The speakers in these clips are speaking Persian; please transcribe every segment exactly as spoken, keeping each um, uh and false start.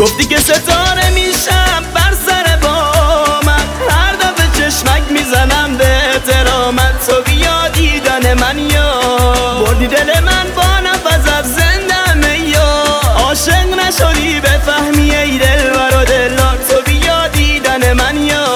گفتی که ستاره میشم بر سر بامت، هر دفعه چشمک میزنم به احترامت. تو بیا دیدن من یا بردی دل من با نفست زندم یا عاشق نشدی بفهمی ای دل برا دلار. تو بیا دیدن من یا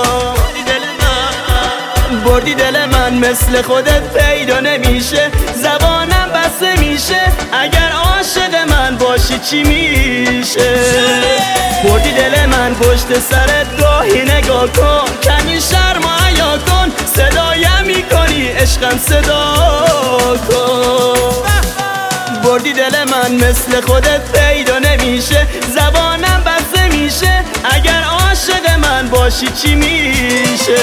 بردی دل من، مثل خودت پیدا نمیشه، زبانم بسته میشه. اگر عاشق من باشی چی میشه؟ بردی دل من پشت سرت گاهی نگاه کن، کمی شرم و حیا کن، صدایم میکنی عشقم صدا کن. بردی دل من، مثل خودت پیدا نمیشه، زبانم بسته میشه. اگر عاشق من باشی چی میشه؟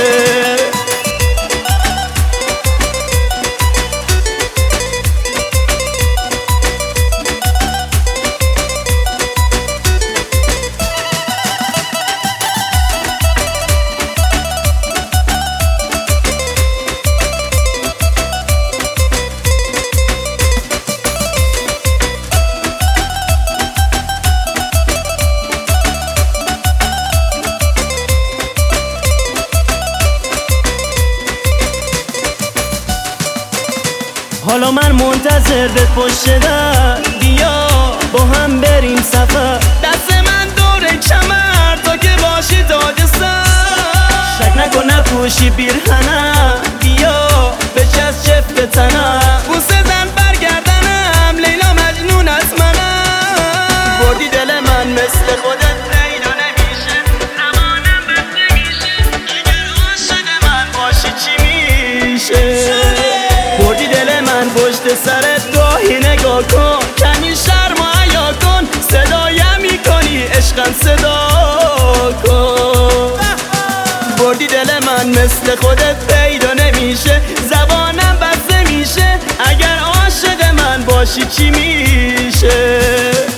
حالا من منتظر به پشت در، بیا با هم بریم سفر. دست من دور کمر تا که باشی تاج سر، شک نکن نپوشی پیرهنم، بیا بچسب چفت تنم، بوسه زن برگردنم، لیلا مجنون از منم. بردی دل من، مثل خودت پیدا نمیشه، زمانم بسته میشه. اگر عاشق من باشی چی میشه؟ بردی دل من پشت سرت گاهی نگاه کن، کمی شرم و حیا کن، صدایم میکنی عشقم صدا کن. بردی دل من، مثل خودت پیدا نمیشه، زبانم بسته میشه. اگر عاشق من باشی چی میشه؟